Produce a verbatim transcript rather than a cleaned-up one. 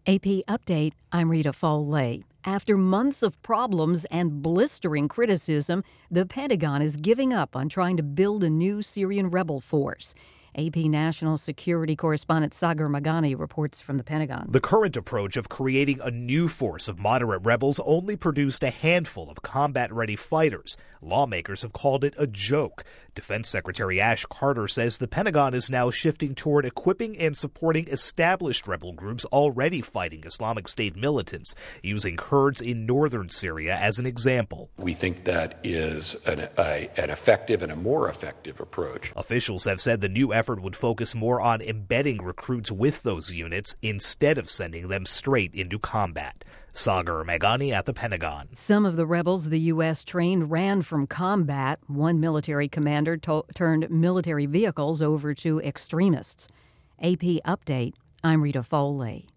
A P Update, I'm Rita Foley. After months of problems and blistering criticism, the Pentagon is giving up on trying to build a new Syrian rebel force. A P national security correspondent Sagar Meghani reports from the Pentagon. The current approach of creating a new force of moderate rebels only produced a handful of combat-ready fighters. Lawmakers have called it a joke. Defense Secretary Ash Carter says the Pentagon is now shifting toward equipping and supporting established rebel groups already fighting Islamic State militants, using Kurds in northern Syria as an example. We think that is an, a, an effective and a more effective approach. Officials have said the new effort would focus more on embedding recruits with those units instead of sending them straight into combat. Sagar Meghani at the Pentagon. Some of the rebels the U S trained ran from combat. One military commander to- turned military vehicles over to extremists. A P Update, I'm Rita Foley.